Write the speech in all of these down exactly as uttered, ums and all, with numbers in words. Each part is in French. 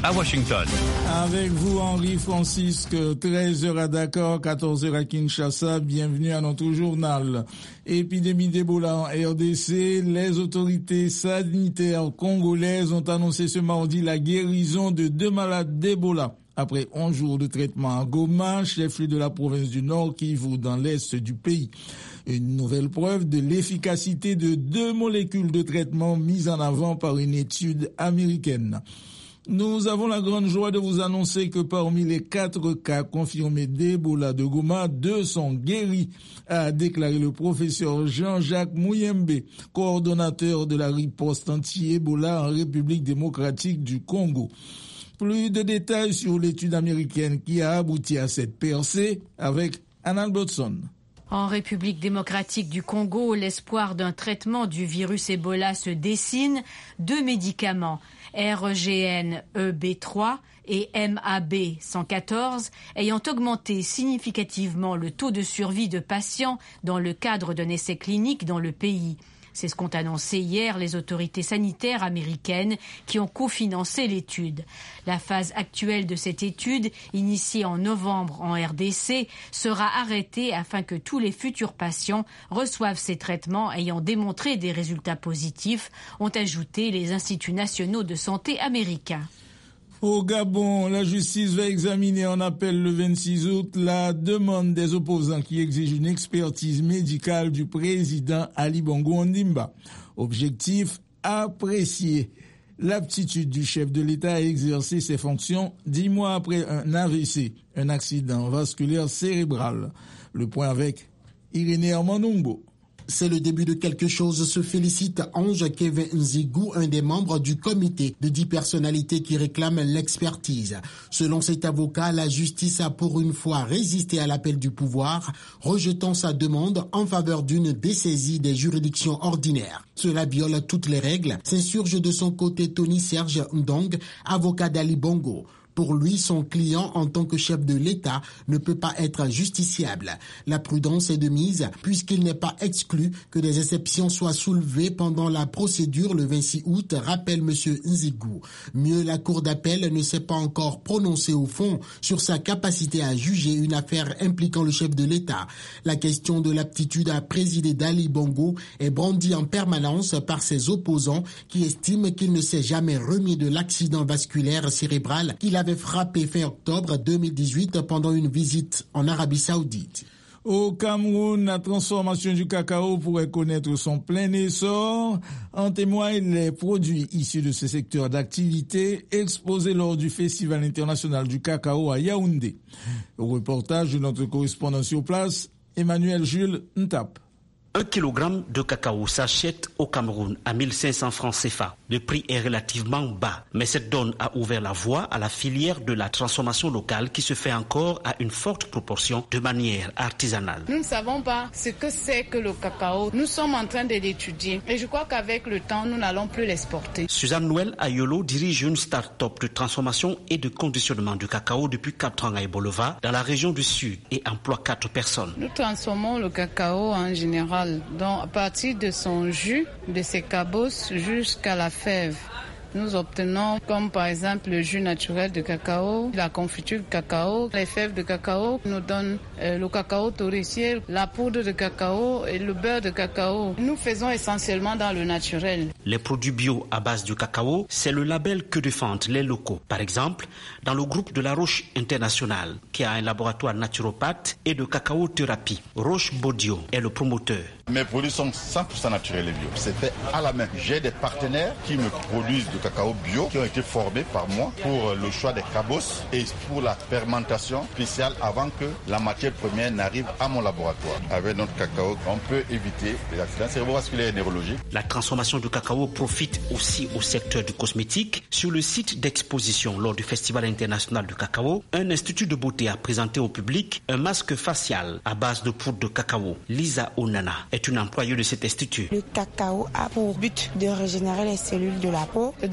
à Washington. Avec vous, Henri Francisque, treize heures à Dakar, quatorze heures à Kinshasa. Bienvenue à notre journal. Épidémie d'Ebola en R D C. Les autorités sanitaires congolaises ont annoncé ce mardi la guérison de deux malades d'Ebola. Après onze jours de traitement à Goma, chef-lieu de la province du Nord Kivu dans l'est du pays. Une nouvelle preuve de l'efficacité de deux molécules de traitement mises en avant par une étude américaine. Nous avons la grande joie de vous annoncer que parmi les quatre cas confirmés d'Ebola de Goma, deux sont guéris, a déclaré le professeur Jean-Jacques Mouyembe, coordonnateur de la riposte anti-Ebola en République démocratique du Congo. Plus de détails sur l'étude américaine qui a abouti à cette percée avec Anna Albertson. En République démocratique du Congo, l'espoir d'un traitement du virus Ebola se dessine. Deux médicaments, R G N E B trois et M A B cent quatorze, ayant augmenté significativement le taux de survie de patients dans le cadre d'un essai clinique dans le pays. C'est ce qu'ont annoncé hier les autorités sanitaires américaines qui ont cofinancé l'étude. La phase actuelle de cette étude, initiée en novembre en R D C, sera arrêtée afin que tous les futurs patients reçoivent ces traitements ayant démontré des résultats positifs, ont ajouté les instituts nationaux de santé américains. Au Gabon, la justice va examiner en appel le vingt-six août la demande des opposants qui exigent une expertise médicale du président Ali Bongo Ondimba. Objectif, apprécier l'aptitude du chef de l'État à exercer ses fonctions dix mois après un A V C, un accident vasculaire cérébral. Le point avec Irénée Armandongo. C'est le début de quelque chose, se félicite Ange Kevin Nzigou, un des membres du comité de dix personnalités qui réclament l'expertise. Selon cet avocat, la justice a pour une fois résisté à l'appel du pouvoir, rejetant sa demande en faveur d'une dessaisie des juridictions ordinaires. Cela viole toutes les règles, s'insurge de son côté Tony Serge Ndong, avocat d'Ali Bongo. Pour lui, son client, en tant que chef de l'État, ne peut pas être justiciable. La prudence est de mise, puisqu'il n'est pas exclu que des exceptions soient soulevées pendant la procédure le vingt-six août, rappelle M. Nzigou. Mieux, la Cour d'appel ne s'est pas encore prononcée au fond sur sa capacité à juger une affaire impliquant le chef de l'État. La question de l'aptitude à présider d'Ali Bongo est brandie en permanence par ses opposants qui estiment qu'il ne s'est jamais remis de l'accident vasculaire cérébral qu'il a avait frappé fin octobre deux mille dix-huit pendant une visite en Arabie Saoudite. Au Cameroun, la transformation du cacao pourrait connaître son plein essor. En témoignent les produits issus de ce secteur d'activité exposés lors du Festival international du cacao à Yaoundé. Au reportage de notre correspondant sur place, Emmanuel Jules Ntap. Un kilogramme de cacao s'achète au Cameroun à mille cinq cents francs C F A. Le prix est relativement bas, mais cette donne a ouvert la voie à la filière de la transformation locale qui se fait encore à une forte proportion de manière artisanale. Nous ne savons pas ce que c'est que le cacao. Nous sommes en train de l'étudier et je crois qu'avec le temps, nous n'allons plus l'exporter. Suzanne Noël Ayolo dirige une start-up de transformation et de conditionnement du cacao depuis quatre ans à Ebolova, dans la région du Sud, et emploie quatre personnes. Nous transformons le cacao en général. Donc, à partir de son jus, de ses cabosses jusqu'à la fève, nous obtenons comme par exemple le jus naturel de cacao, la confiture de cacao, les fèves de cacao nous donnent euh, le cacao torréfié, la poudre de cacao et le beurre de cacao. Nous faisons essentiellement dans le naturel. Les produits bio à base du cacao, c'est le label que défendent les locaux. Par exemple, dans le groupe de la Roche Internationale, qui a un laboratoire naturopathe et de cacao-thérapie, Roche Bodio est le promoteur. Mes produits sont cent pour cent naturels et bio. C'est fait à la main. J'ai des partenaires qui me produisent du cacao bio qui ont été formés par moi pour le choix des cabosses et pour la fermentation spéciale avant que la matière première n'arrive à mon laboratoire. Avec notre cacao, on peut éviter les accidents cérébrovasculaires et neurologiques. La transformation du cacao profite aussi au secteur du cosmétique. Sur le site d'exposition lors du Festival international du cacao, un institut de beauté a présenté au public un masque facial à base de poudre de cacao. Lisa Onana est une employée de cet institut. Le cacao a pour but de régénérer les cellules de la peau et de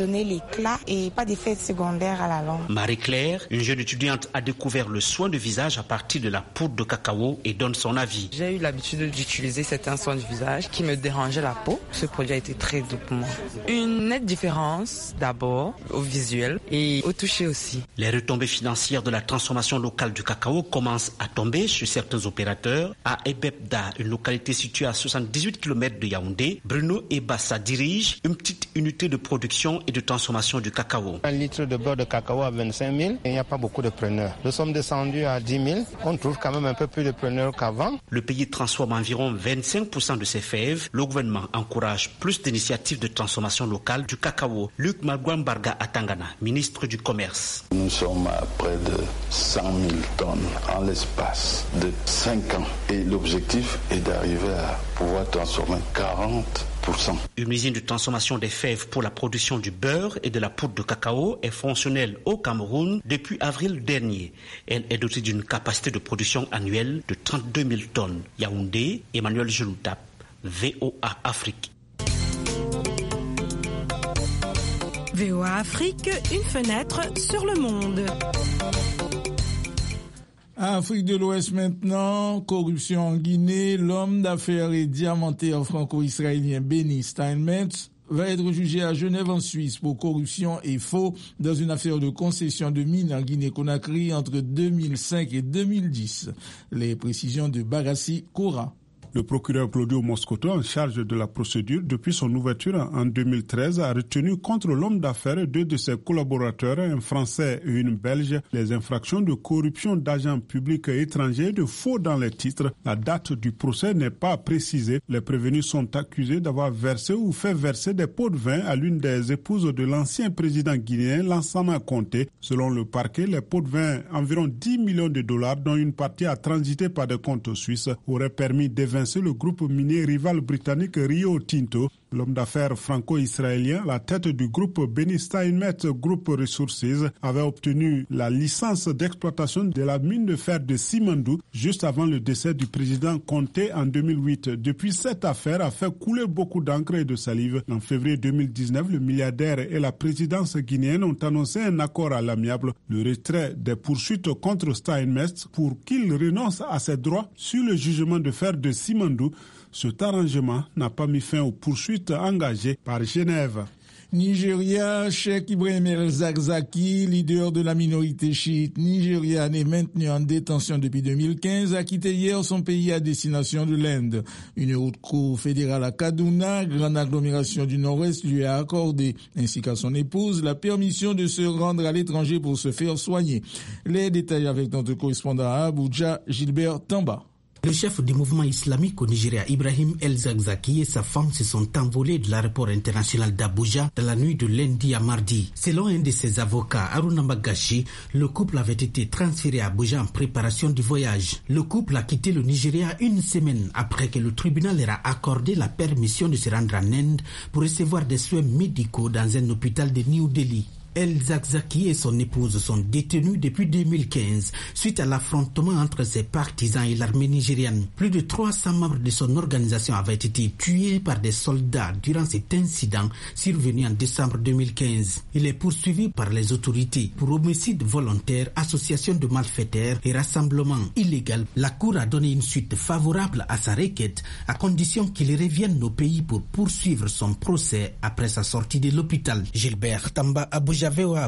donner l'éclat et pas d'effet secondaire à la longue. Marie-Claire, une jeune étudiante, a découvert le soin de visage à partir de la poudre de cacao et donne son avis. J'ai eu l'habitude d'utiliser certains soins de visage qui me dérangeaient la peau. Ce produit a été très doux pour moi. Une nette différence d'abord au visuel et au toucher aussi. Les retombées financières de la transformation locale du cacao commencent à tomber chez certains opérateurs. À Ebebda, une localité située à soixante-dix-huit kilomètres de Yaoundé, Bruno Ebassa dirige une petite unité de production et de transformation du cacao. Un litre de beurre de cacao à vingt-cinq mille et il n'y a pas beaucoup de preneurs. Nous sommes descendus à dix mille. On trouve quand même un peu plus de preneurs qu'avant. Le pays transforme environ vingt-cinq pour cent de ses fèves. Le gouvernement encourage plus d'initiatives de transformation locale du cacao. Luc Magouambarga Atangana, ministre du Commerce. Nous sommes à près de cent mille tonnes en l'espace de cinq ans. Et l'objectif est d'arriver à pouvoir transformer quarante pour cent. Une usine de transformation des fèves pour la production du beurre et de la poudre de cacao est fonctionnelle au Cameroun depuis avril dernier. Elle est dotée d'une capacité de production annuelle de trente-deux mille tonnes. Yaoundé, Emmanuel Genoutap, V O A Afrique. V O A Afrique, une fenêtre sur le monde. Afrique de l'Ouest maintenant, corruption en Guinée, l'homme d'affaires et diamantaire franco-israélien Benny Steinmetz va être jugé à Genève en Suisse pour corruption et faux dans une affaire de concession de mines en Guinée-Conakry entre deux mille cinq et deux mille dix. Les précisions de Barassi Koura. Le procureur Claudio Moscoto, en charge de la procédure depuis son ouverture en deux mille treize, a retenu contre l'homme d'affaires deux de ses collaborateurs, un Français et une Belge, les infractions de corruption d'agents publics étrangers et de faux dans les titres. La date du procès n'est pas précisée. Les prévenus sont accusés d'avoir versé ou fait verser des pots de vin à l'une des épouses de l'ancien président guinéen, Lansana Conté. Selon le parquet, les pots de vin, environ dix millions de dollars, dont une partie a transité par des comptes suisses, auraient permis d'évincer le groupe minier rival britannique Rio Tinto. L'homme d'affaires franco-israélien, la tête du groupe Benny Steinmetz Group Resources, avait obtenu la licence d'exploitation de la mine de fer de Simandou juste avant le décès du président Conté en deux mille huit. Depuis, cette affaire a fait couler beaucoup d'encre et de salive. En février deux mille dix-neuf, le milliardaire et la présidence guinéenne ont annoncé un accord à l'amiable, le retrait des poursuites contre Steinmetz pour qu'il renonce à ses droits sur le jugement de fer de Simandou. Cet arrangement n'a pas mis fin aux poursuites engagées par Genève. Nigeria, Cheikh Ibrahim El-Zakzaki, leader de la minorité chiite nigériane et maintenu en détention depuis deux mille quinze, a quitté hier son pays à destination de l'Inde. Une haute cour fédérale à Kaduna, grande agglomération du Nord-Ouest, lui a accordé, ainsi qu'à son épouse, la permission de se rendre à l'étranger pour se faire soigner. Les détails avec notre correspondant à Abuja, Gilbert Tamba. Le chef du mouvement islamique au Nigeria, Ibrahim El-Zakzaki, et sa femme se sont envolés de l'aéroport international d'Abuja dans la nuit de lundi à mardi. Selon un de ses avocats, Haruna Magashi, le couple avait été transféré à Abuja en préparation du voyage. Le couple a quitté le Nigeria une semaine après que le tribunal leur a accordé la permission de se rendre en Inde pour recevoir des soins médicaux dans un hôpital de New Delhi. El-Zakzaki et son épouse sont détenus depuis deux mille quinze suite à l'affrontement entre ses partisans et l'armée nigériane. Plus de trois cents membres de son organisation avaient été tués par des soldats durant cet incident survenu en décembre deux mille quinze. Il est poursuivi par les autorités pour homicide volontaire, association de malfaiteurs et rassemblement illégal. La Cour a donné une suite favorable à sa requête à condition qu'il revienne au pays pour poursuivre son procès après sa sortie de l'hôpital. Gilbert Tamba, Abuja.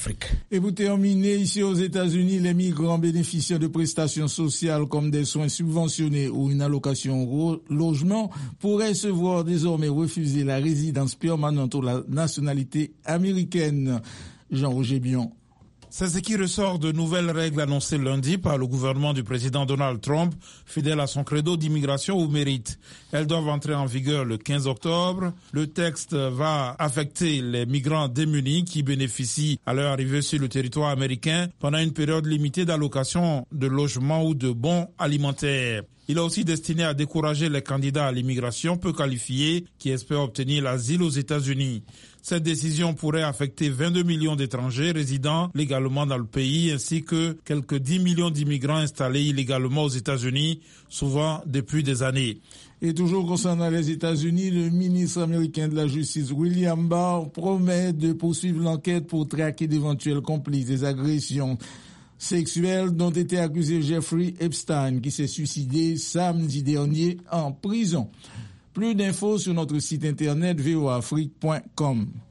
Et pour terminer, ici aux États-Unis, les migrants bénéficiant de prestations sociales comme des soins subventionnés ou une allocation logement pourraient se voir désormais refuser la résidence permanente ou la nationalité américaine. Jean-Roger Bion. C'est ce qui ressort de nouvelles règles annoncées lundi par le gouvernement du président Donald Trump, fidèle à son credo d'immigration au mérite. Elles doivent entrer en vigueur le quinze octobre. Le texte va affecter les migrants démunis qui bénéficient à leur arrivée sur le territoire américain pendant une période limitée d'allocation de logement ou de bons alimentaires. Il est aussi destiné à décourager les candidats à l'immigration peu qualifiés qui espèrent obtenir l'asile aux États-Unis. Cette décision pourrait affecter vingt-deux millions d'étrangers résidant légalement dans le pays ainsi que quelques dix millions d'immigrants installés illégalement aux États-Unis, souvent depuis des années. Et toujours concernant les États-Unis, le ministre américain de la Justice, William Barr, promet de poursuivre l'enquête pour traquer d'éventuels complices des agressions sexuelles dont était accusé Jeffrey Epstein, qui s'est suicidé samedi dernier en prison. Plus d'infos sur notre site internet v o afrique point com.